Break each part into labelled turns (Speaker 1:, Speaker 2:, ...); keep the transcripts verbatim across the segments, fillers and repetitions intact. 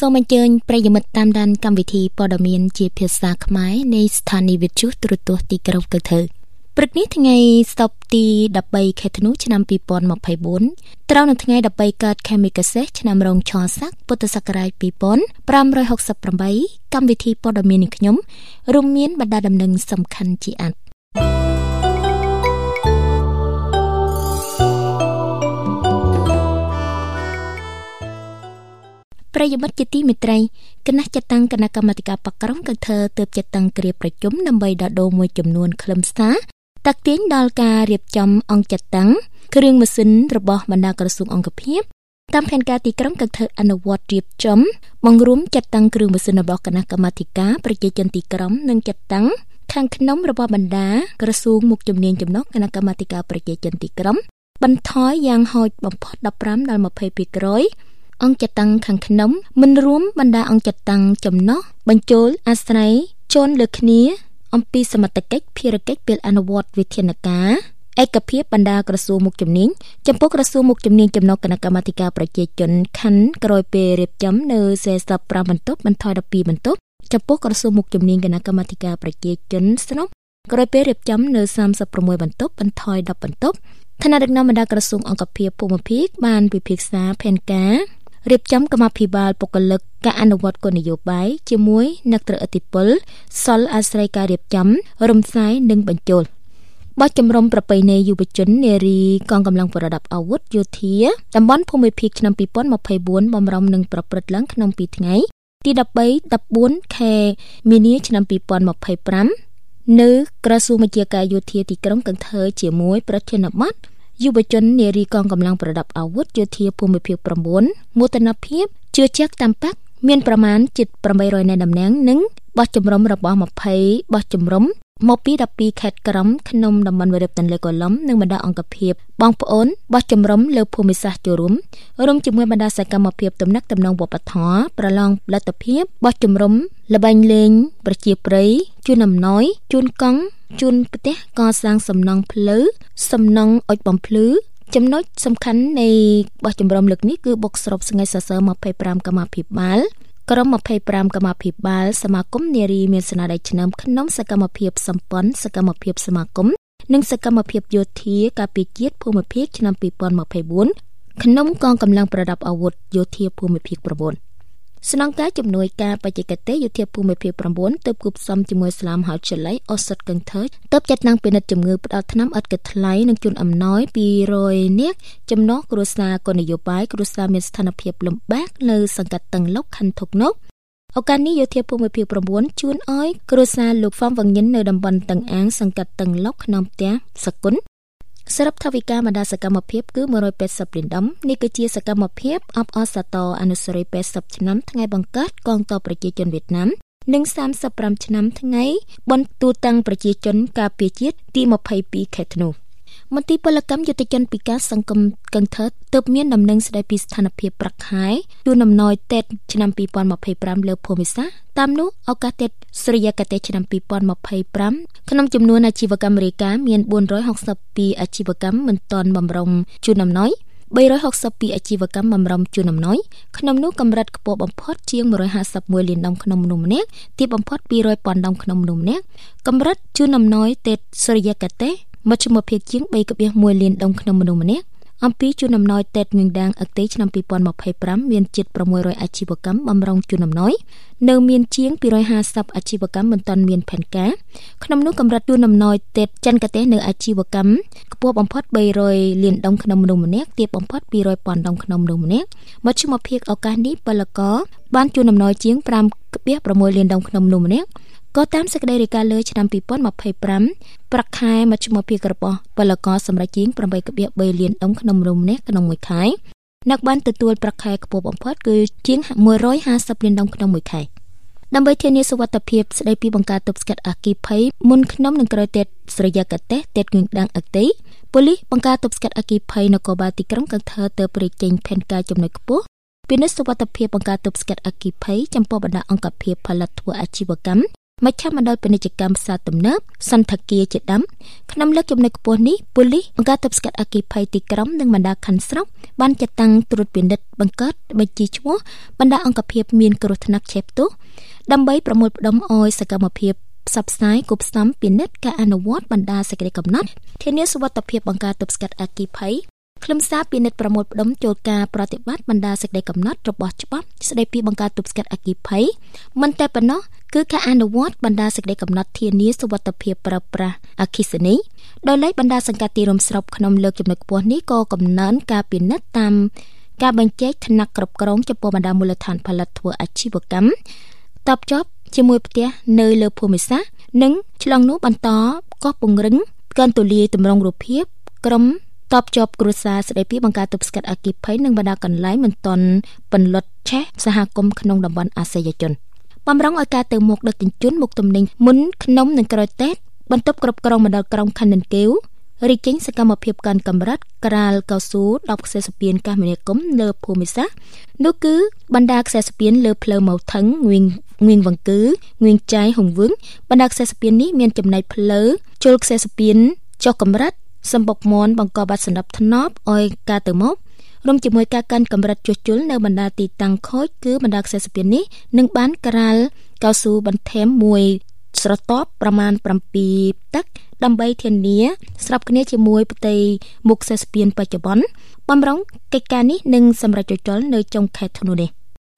Speaker 1: សូមអញ្ជើញប្រិយមិត្តតាមដានកម្មវិធីព័ត៌មានជាភាសាខ្មែរនៃស្ថានីយ៍វិទ្យុទូរទស្សន៍ទីក្រុងកន្ធើព្រឹកនេះថ្ងៃសុក្រទីដប់បីខែធ្នូឆ្នាំពីរពាន់ម្ភៃបួនត្រូវនៅថ្ងៃដប់បីកើតខែមិគសេឆ្នាំរោងឆស័កពុទ្ធសករាជពីរពាន់ប្រាំរយហកសិបប្រាំបីកម្មវិធីព័ត៌មាននេះខ្ញុំរួមមានបណ្ដាដំណឹងសំខាន់ជាអាទិប្រិយមិត្តជាទីមេត្រីគណៈចាត់តាំងគណៈកម្មាធិការបកក្រុងកន្ធើទើបចាត់តាំងគ្រាប្រជុំដើម្បីដោះដូរមួយចំនួនខ្លឹមសារតាក់ទាញដល់ការរៀបចំអង្គចាត់តាំងគ្រឿងម៉ាស៊ីនរបស់បណ្ដាក្រសួងអង្គភាពតាមផែនការទីក្រុងកន្ធើអនុវត្តរៀបចំបង្រួមចាត់តាំងគ្រឿងម៉ាស៊ីនរបស់គណៈកម្មាធិការប្រជាជនទីក្រុងនិងចាត់តាំងខាងក្នុងរបស់បណ្ដាក្រសួងមុខជំនាញចំណុះគណៈកម្មាធិការប្រជាជនទីក្រុងបន្ថយយ៉ាងហោចបំផុតដប់ប្រាំដល់ម្ភៃភាគរយអង្គចាត់តាំងខាងក្នុងមិនរួមបណ្ដាអង្គចាត់តាំងចំណុះបញ្ចូលអាស្រ័យជន់លើគ្នាអំពីសមត្ថកិច្ចភារកិច្ចពេលអនុវត្តវិធានការឯកភាពបណ្ដាក្រសួងមុខជំនាញចំពោះក្រសួងមុខជំនាញចំណុះគណៈកម្មាធិការប្រជាជនខណ្ឌក្រោយពេលរៀបចំនៅសេសប្រាំបន្ទប់បន្ថយដល់ពីរបន្ទប់ចំពោះក្រសួងមុខជំនាញគណៈកម្មាធិការប្រជាជនស្រុកក្រោយពេលរៀបចំនៅសាមសិបប្រាំមួយបន្ទប់បន្ថយដប់បន្ទប់ឋានៈដឹកនាំបណ្ដាក្រសួងអង្គភាពភូមិភាគបានពិភាក្សាផែនការរៀបចំកម្មភិបាលបុគ្គលិកការអនុវត្តគោលនយោបាយជាមួយអ្នកត្រូវឥទ្ធិពលសល់អាស្រ័យការរៀបចំរំសាយនិងបញ្ចូលបោះជំរំប្រពៃណីយុវជននារីកងកម្លាំងប្រដាប់អាវុធយោធាតំបន់ភូមិភាគឆ្នាំពីរពាន់ម្ភៃបួនបំរុងនឹងប្រព្រឹត្តឡើងក្នុងពីថ្ងៃទីដប់បីដប់បួនខែមីនាឆ្នាំពីរពាន់ម្ភៃប្រាំនៅក្រសួងវិទ្យាការយោធាទីក្រុងកន្ធើជាមួយប្រធានបទយុវជននារីកងកម្លាំងប្រដាប់អាវុធយោធាភូមិភាគប្រាំបួនមោទនភាពជឿជាក់តាមប៉ាក់មានប្រមាណជិតប្រាំបីរយនាក់តំណាងនិងបោះជំរំរបស់ម្ភៃបោះជំរំមកពីដប់ពីរខេត្តក្រំក្នុងតំបន់វារីបទន្លេកូឡុំនិងបណ្ដាអង្គភាពបងប្អូនបោះជំរំលើភូមិសាស្ត្រចូលរួមរួមជាមួយបណ្ដាសកម្មភាពទំនាក់ទំនងវប្បធម៌ប្រឡងលទ្ធភាពបោះជំរំល្បែងលេងប្រជាប្រិយជូនអំណោយជូនកង់ជូនផ្ទះកសាងសំណង់ផ្លូវសំណង់អុជបំភ្លឺចំណុចសំខាន់នៃបោះជំរំលើកនេះគឺបុកស្រុបស្ងាយសសរម្ភៃប្រាំកម្មាភិបាលក្រុមម្ភៃប្រាំកម្មាភិបាលសមាគមនារីមានស្នាដៃឆ្នើមក្នុងសកម្មភាពសម្ព័ន្ធសកម្មភាពសមាគមនិងសកម្មភាពយោធាការពារជាតិភូមិភាគឆ្នាំពីរពាន់ម្ភៃបួនក្នុងកងកម្លាំងប្រដាប់អាវុធយោធាភូមិភាគប្រាំបួនស្នងការជំនួយការបច្ចេកទេសយោធាភូមិភាគប្រាំបួនទើបគូផ្សំជាមួយស្លាមហៅចល័យអូសិតកន្ធើទើបចាត់តាំងពិនិត្យជំងឺផ្ដាល់ថ្នាំឥតគិតថ្លៃនិងជូនអំណោយពីររយនាក់ចំណុះគ្រួសារគោលនយោបាយគ្រួសារមានស្ថានភាពលំបាកនៅសង្កាត់តឹងលុកខណ្ឌធុកនោះឱកាសនេះយោធាភូមិភាគប្រាំបួនជូនអោយគ្រួសារលោកហ្វមវងញិននៅតំបន់តឹងអាងសង្កាត់តឹងលុកក្នុងផ្ទះសគុណសរុបថវិកាបណ្ដាសកម្មភាពគឺមួយរយប៉ែតសិបលានដុល្លារនេះគឺជាសកម្មភាពអបអរសាទរអនុស្សាវរីយ៍ប៉ែតសិបឆ្នាំថ្ងៃបង្កើតកងទ័ពប្រជាជនវៀតណាមនិងសាមសិបប្រាំឆ្នាំថ្ងៃបុណ្យទូតាំងប្រជាជនការពារជាតិទីម្ភៃពីរខែធ្នូមន្ទីរពលកម្មយុទ្ធជនពិការសង្គមកន្ធើទើបមានដំណឹងស្ដីពីស្ថានភាពប្រាក់ខែជូនអំណោយតេតឆ្នាំពីរពាន់ម្ភៃប្រាំលើភូមិសាស្ត្រតាមនោះឱកាសតេតស្រិយាកាតេឆ្នាំពីរពាន់ម្ភៃប្រាំក្នុងចំនួនអាជីវកម្មរាយការណ៍មានបួនរយហកសិបពីរអាជីវកម្មមិនទាន់បំរុងជូនអំណោយបីរយហកសិបពីរអាជីវកម្មបំរុងជូនអំណោយក្នុងនោះកម្រិតខ្ពស់បំផុតជាងមួយរយហាសិបមួយលានដុល្លារក្នុងមនុស្សម្នាក់ទាបបំផុតពីររយពាន់ដុល្លារក្នុងមនុស្សម្នាក់កម្រិតជូនអំណោយតេតស្រិយាកាតេមជ្ឈមភាគជាង បីភាគមួយលានដុល្លារក្នុងមនុស្សម្នាក់អំពីជូនអំណោយតេតងៀងដាងអកតេឆ្នាំពីរពាន់ម្ភៃប្រាំមានជិតប្រាំមួយរយអាជីវកម្មបំរុងជូនអំណោយនៅមានជាងពីររយហាសិបអាជីវកម្មមិនទាន់មានផែនការក្នុងនោះកម្រិតជូនអំណោយតេតចិនកតេនៅអាជីវកម្មខ្ពស់បំផុតបីរយលានដុល្លារក្នុងមនុស្សម្នាក់ទាបបំផុតពីររយពាន់ដុល្លារក្នុងមនុស្សម្នាក់មជ្ឈមភាគឱកាសនេះពលករបានជូនអំណោយជាងប្រាំភាគប្រាំមួយលានដុល្លារក្នុងមនុស្សម្នាក់ក៏តាមសេចក្តីរាយការណ៍លើឆ្នាំពីរពាន់ម្ភៃប្រាំប្រាក់ខែមជ្ឈមភាគរបស់ពលករសម្រាប់ជាងប្រាំបីភាគបីលានដុល្លារក្នុងមនុស្សម្នាក់ក្នុងមួយខែអ្នកបានទទួលប្រាក់ខែខ្ពស់បំផុតគឺជាងមួយរយហាសិបលានដុល្លារក្នុងមួយខែដើម្បីធានាសុវត្ថិភាពស្តីពីបង្ការទប់ស្កាត់អគ្គិភ័យមុនក្នុងនិងក្រោយតេតស្រិយាកាតេតេតងៀងដាងអកតេប៉ូលីសបង្ការទប់ស្កាត់អគ្គិភ័យនគរបាលទីក្រុងកន្ធើទើបប្រេកចេញផែនការចំណុចខ្ពស់ពិនិត្យសុវត្ថិភាពបង្ការទប់ស្កាត់អគ្គិភ័យចំពោះបណ្ដាអង្គភាពផលិតធ្វើអាជីវកម្មមជ្ឈមណ្ឌលពាណិជ្ជកម្មផ្សារទំនើបសន្តាគារជាដើមក្នុងលើកចំណុចខ្ពស់នេះប៉ូលីសបង្ការទប់ស្កាត់អគ្គិភ័យទីក្រុងនិងបណ្ដាខណ្ឌស្រុកបានចាត់តាំងត្រួតពិនិត្យបង្កើតបញ្ជីឈ្មោះបណ្ដាអង្គភាពមានគ្រោះថ្នាក់ឆេបទុះដើម្បីប្រមូលផ្ដុំឲ្យសកម្មភាពផ្សព្វផ្សាយគប់ស្តំពិនិត្យការអនុវត្តបណ្ដាសេចក្តីកំណត់ធានាសុវត្ថិភាពបង្ការទប់ស្កាត់អគ្គិភ័យខ្លឹមសារពិនិត្យប្រមូលផ្ដុំចូលការប្រតិបត្តិបណ្ដាសេចក្តីកំណត់របស់ច្បាប់ស្តីពីបង្ការទប់ស្កាត់អគ្គិភ័យមិនតែប៉ុណ្ណោះគឺការអនុវត្តបណ្ដាសេចក្តីកំណត់ធានាសុវត្ថិភាពប្រើប្រាស់អគ្គិសនីដោយឡែកបណ្ដាសង្កាត់ទីរួមស្រុកក្នុងលើកចំណុចខ្ពស់នេះក៏កំណើនការពិនិត្យតាមការបញ្ចែកឋានៈគ្រប់គ្រងចំពោះបណ្ដាមូលដ្ឋានផលិតធ្វើអាជីវកម្មតបជាប់ជាមួយផ្ទះនៅលើភូមិសាស្ត្រនិងឆ្លងនោះបន្តក៏ពង្រឹងការទូលាយទម្រង់រូបភាពក្រុមតបជាប់គ្រួសារស្តីពីបង្ការទប់ស្កាត់អគ្គិភ័យនិងបណ្ដាកន្លែងមិនទាន់ពន្លត់ឆេះសហគមន៍ក្នុងតំបន់អាសយជនបំរុងឲ្យការទៅមុខដឹកជញ្ជូនមុខទំនិញមុនក្នុងនិងក្រោយតេតបន្ទប់គ្រប់គ្រងមណ្ឌលក្រុងខណ្ឌនគិវរីកចេញសកម្មភាពកាន់កម្រិតក្រាលកៅស៊ូដប់ខ្សែស្ពានកាមេរ៉ាគមលើភូមិសាស្ត្រនោះគឺបណ្ដាខ្សែស្ពានលើផ្លូវម៉ៅថឹងងៀងងៀងវង្គឺងៀងចៃហុងវឹងបណ្ដាខ្សែស្ពាននេះមានចំណែកផ្លូវជលខ្សែស្ពានចុះកម្រិតសម្បុកមន់បង្កបាត់សណ្ដាប់ធ្នាប់ឲ្យការទៅមករួមជាមួយការកាន់កម្រិតជួសជុលនៅបណ្ដាទីតាំងខូចគឺបណ្ដាខ្សែស្ពាននេះនឹងបានក្រាលកៅស៊ូបន្ថែមមួយស្រទាប់ប្រមាណប្រាំពីរទឹកដើម្បីធានាស្របគ្នាជាមួយផ្ទៃមុខខ្សែស្ពានបច្ចុប្បន្នបំរុងកិច្ចការនេះនឹងសម្រេចចុចនៅចុងខែធ្នូនេះ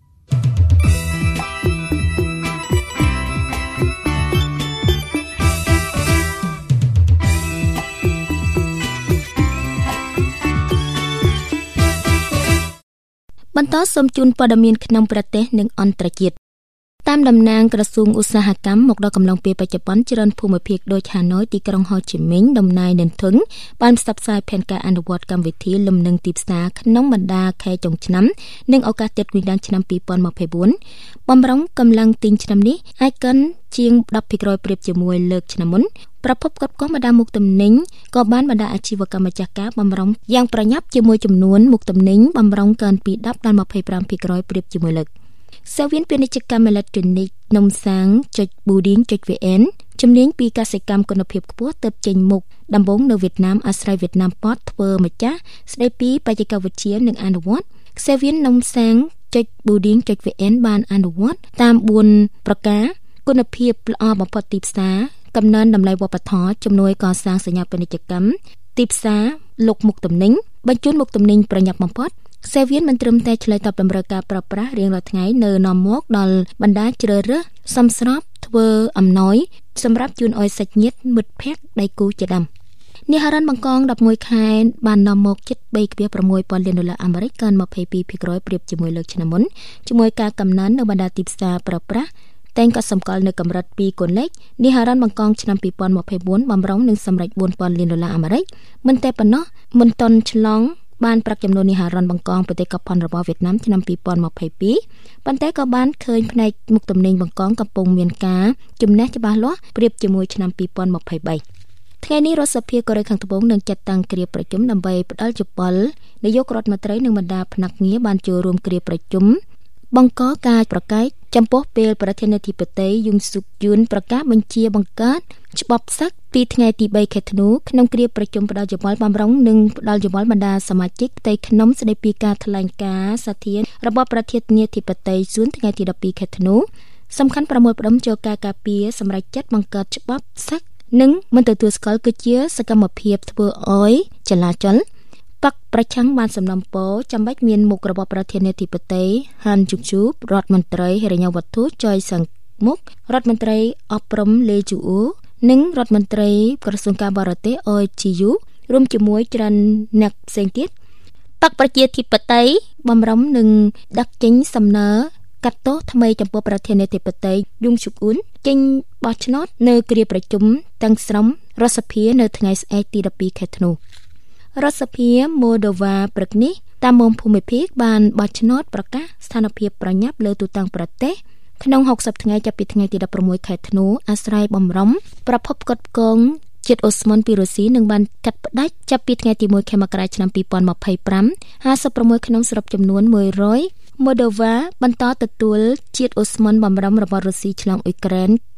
Speaker 1: បន្តសូមជូនព័ត៌មានក្នុងប្រទេសនិងអន្តរជាតិតាមតំណាងក្រសួងឧស្សាហកម្មមកដល់កំឡុងពេលបច្ចុប្បន្នច្រើនភូមិភាគដូចហាណូយទីក្រុងហូជីមិញតំណៃនិងធុងបានផ្សព្វផ្សាយផែនការអនុវត្តកម្មវិធីលំនឹងទីផ្សារក្នុងបណ្ដាខែចុងឆ្នាំនិងឱកាសទៀតវិញ្ញាណឆ្នាំពីរពាន់ម្ភៃបួនបំរុងកម្លាំងទិញឆ្នាំនេះអាចកាន់ជាងដប់ភាគរយប្រៀបជាមួយលើកឆ្នាំមុនប្រភពកត់កងបណ្ដាមុខទំនិញក៏បានបណ្ដាអាជីវកម្មម្ចាស់ការបំរុងយ៉ាងប្រញាប់ជាមួយចំនួនមុខទំនិញបំរុងកើនពីដប់ដល់ម្ភៃប្រាំភាគរយប្រៀបជាមួយលើកសាវៀនពាណិជ្ជកម្មអេឡិចត្រូនិកនំសាំងចុច Booding ចុច វី អេន ជំនាញពីកសិកម្មគុណភាពខ្ពស់ទើបចេញមុខដំបូងនៅវៀតណាមអាស្រ័យវៀតណាមប៉តធ្វើម្ចាស់ស្ដីពីបច្ចេកវិទ្យានិងអនុវត្តសាវៀននំសាំងចុច Booding ចុច វី អេន បានអនុវត្តតាមបួនប្រការគុណភាពល្អបំផុតទីផ្សារកំណើនតម្លៃវប្បធម៌ជំនួយកសាងសញ្ញាពាណិជ្ជកម្មទីផ្សារលុកមុខទំនិញបញ្ជូនមុខទំនិញប្រញាប់បំផុតសេវៀនមិនត្រឹមតែឆ្លើយតបតម្រូវការប្រើប្រាស់រៀងរាល់ថ្ងៃនៅនាំមកដល់បណ្ដាជ្រើសរើសសំស្របធ្វើអំណោយសម្រាប់ជូនឲ្យសាច់ញាតិមិត្តភ័ក្តិដៃគូជាដើមនេះហរ៉ាន់បង្កងដប់មួយខែបាននាំមកជិត បី,ប្រាំមួយ ពាន់លានដុល្លារអាមេរិកកើនម្ភៃពីរភាគរយប្រៀបជាមួយលើកឆ្នាំមុនជាមួយការកំណើននៅបណ្ដាទីផ្សារប្រើប្រាស់តែងក៏សម្គាល់នៅកម្រិតពីរកូនលេខនេះហរ៉ាន់បង្កងឆ្នាំពីរពាន់ម្ភៃបួនបំរុងនឹងសម្រេចបួនពាន់លានដុល្លារអាមេរិកមិនតែប៉ុណ្ណោះមិនទាន់ឆ្លងបានប្រាក់ចំនួននេះហរ៉ាន់បង្កងប្រទេសកផុនរបស់វៀតណាមឆ្នាំពីរពាន់ម្ភៃពីរប៉ុន្តែក៏បានឃើញផ្នែកមុខទំនិញបង្កងកំពុងមានការជំនះច្បាស់លាស់ប្រៀបជាមួយឆ្នាំពីរពាន់ម្ភៃបីថ្ងៃនេះរដ្ឋសភាកូរ៉េខាងត្បូងនឹងចាត់តាំងគ្រាប្រជុំដើម្បីផ្ដល់យោបល់នាយករដ្ឋមន្ត្រីនិងបណ្ដាភ្នាក់ងារបានចូលរួមគ្រាប្រជុំបង្កការប្រកែកចំពោះពេលប្រធានាធិបតីយុងស៊ុកយួនប្រកាសបញ្ជាបង្កើតច្បាប់សឹកពីថ្ងៃទីបីខែធ្នូក្នុងគ្រាប្រជុំផ្ដល់យោបល់បំរុងនិងផ្ដល់យោបល់បណ្ដាសមាជិកផ្ទៃក្នុងស្ដីពីការថ្លែងការណ៍សាធារណៈរបស់ប្រធានាធិបតីយួនថ្ងៃទីដប់ពីរខែធ្នូសំខាន់ប្រមូលផ្ដុំចូលការការពារសម្រាប់ចាត់បង្កើតច្បាប់សឹកនិងមិនទទួលស្គាល់គឺជាសកម្មភាពធ្វើឲ្យចលាចលបកប្រឆាំងបានសំណូមពរចាំបាច់មានមុខរបស់ប្រធានាធិបតីហានជុកជូបរដ្ឋមន្ត្រីហិរញ្ញវត្ថុចយសង្មុខរដ្ឋមន្ត្រីអប់រំលេជូអ៊ូនិងរដ្ឋមន្ត្រីក្រសួងការបរទេសអ ជី យូ រួមជាមួយច្រើនអ្នកផ្សេងទៀតបកប្រជាធិបតេយ្យបំរុងនឹងដឹកចេញសំណើកាត់ទោសថ្មីចំពោះប្រធានាធិបតីយុងស៊ុកអ៊ុនចេញបោះឆ្នោតនៅគ្រាប្រជុំទាំងស្រុងរដ្ឋសភានៅថ្ងៃស្អែកទីដប់ពីរខែធ្នូរដ្ឋសភាម៉ូដូវ៉ាព្រឹកនេះតាមមុំភូមិភាគបានបោះឆ្នោតប្រកាសស្ថានភាពប្រញាប់លើទូទាំងប្រទេសក្នុងហុកសិបថ្ងៃចាប់ពីថ្ងៃទីដប់ប្រាំមួយខែធ្នូអាស្រ័យបំរុងប្រភពកត់ផ្គងជាតិអូស្មန်ពីរុស្ស៊ីនឹងបានកាត់ផ្ដាច់ចាប់ពីថ្ងៃទីមួយខែមករាឆ្នាំពីរពាន់ម្ភៃប្រាំ ហាសិបប្រាំមួយក្នុងស្រុកចំនួនមួយរយម៉ូដូវ៉ាបន្តទទួលជាតិអូស្មန်បំរុងរបស់រុស្ស៊ីឆ្លងអ៊ុយក្រែន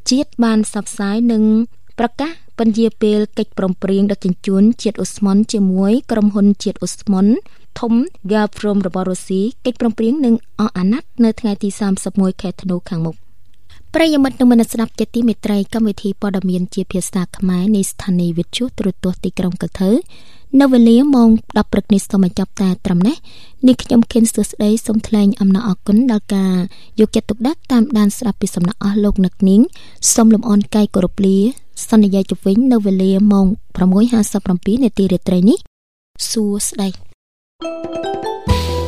Speaker 1: ជាតិបានផ្សព្វផ្សាយនិងប្រកាសបញ្ជាពេលកិច្ចព្រមព្រៀងដឹកជញ្ជូនជាតិអូស្មန်ជាមួយក្រុមហ៊ុនជាតិអូស្មန်ធំ Gazprom របស់រុស្ស៊ីកិច្ចព្រមព្រៀងនឹងអស់អាណត្តិនៅថ្ងៃទីសាមសិបមួយខែធ្នូខាងមុខប្រិយមិត្តនិងមនស្សស្ដាប់ជាទីមេត្រីកម្មវិធីព័ត៌មានជាភាសាខ្មែរនៃស្ថានីយ៍វិទ្យុទូរទស្សន៍ទីក្រុងកន្ធើនៅវេលាម៉ោងដប់ព្រឹកនេះសូមបញ្ចប់តែត្រឹមនេះនេះខ្ញុំខេនសួស្ដីសូមថ្លែងអំណរអគុណដល់ការយកចិត្តទុកដាក់តាមដានស្ដាប់ពីសំណាក់អស់លោកអ្នកនាងសូមលំអរកាយគោរពលាសន្យាជុំវិញនៅវេលាម៉ោងប្រាំមួយហាសិបប្រាំពីរនាទីរាត្រីនេះសួស្ដី